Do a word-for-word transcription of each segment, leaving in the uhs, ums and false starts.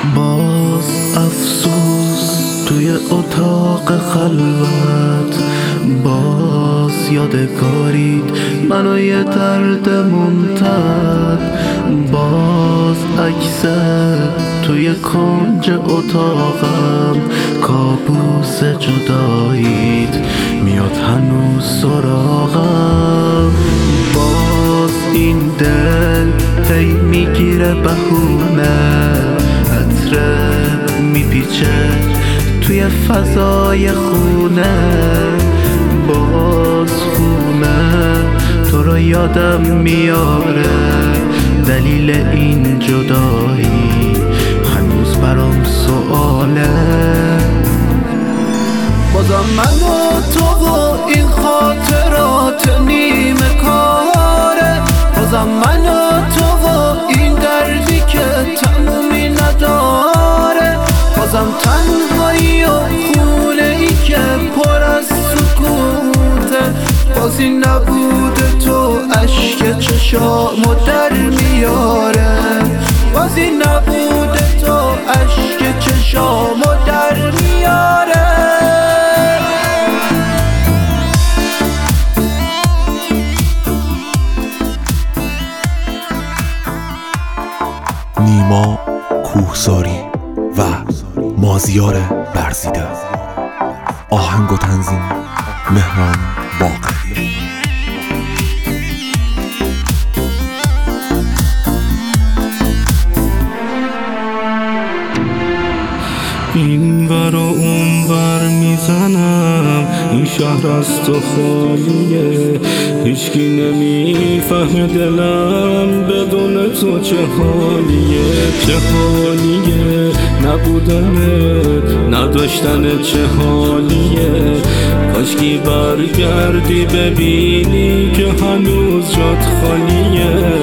باز افسوس توی اتاق خلوت، باز یادگارید منو یه درد منتد، باز عکست توی کنج اتاقم، کابوس جدایید میاد هنوز سراغم. باز این دل هی میگیره بهونه، عطرت میپیچه توی فضای خونه، باز خونه تو رو یادم میاره، دلیل این جدایی هنوز برام سواله. بازم من و تو و این خاطرات نیمه کاره، بازم من و تو و این دردی که تمومی نداره، بازم تنهایی و خونه ای که پر از سکوته، بازی نبود تو اشک چشامو در میاره، بازی نبود تو اشک چشامو در میاره. نیما کوهساری و مازیار برزیده. آهنگ و تنظیم مهران باقری. این ور و اون ور میزنم، این شهر از تو خالیه، هیچکی نمیفهمه دلم بدون تو چه حالیه، چه حالیه نبودنت نداشتنت چه حالیه، کاشکی برگردی ببینی که هنوز جات خالیه.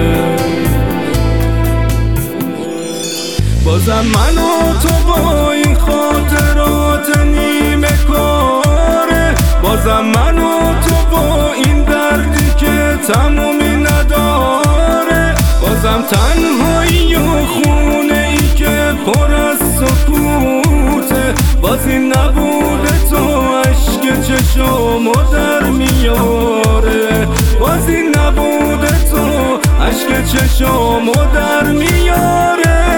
بازم من و تو با این خاطرات نیمه کاره، بازم من و تو با این دردی که تمومی نداره، بازم تنهایی و خونه ای که پر از سکوته، بازی نبوده تو اشک چشامو در میاره، بازی نبوده تو اشک چشامو در میاره.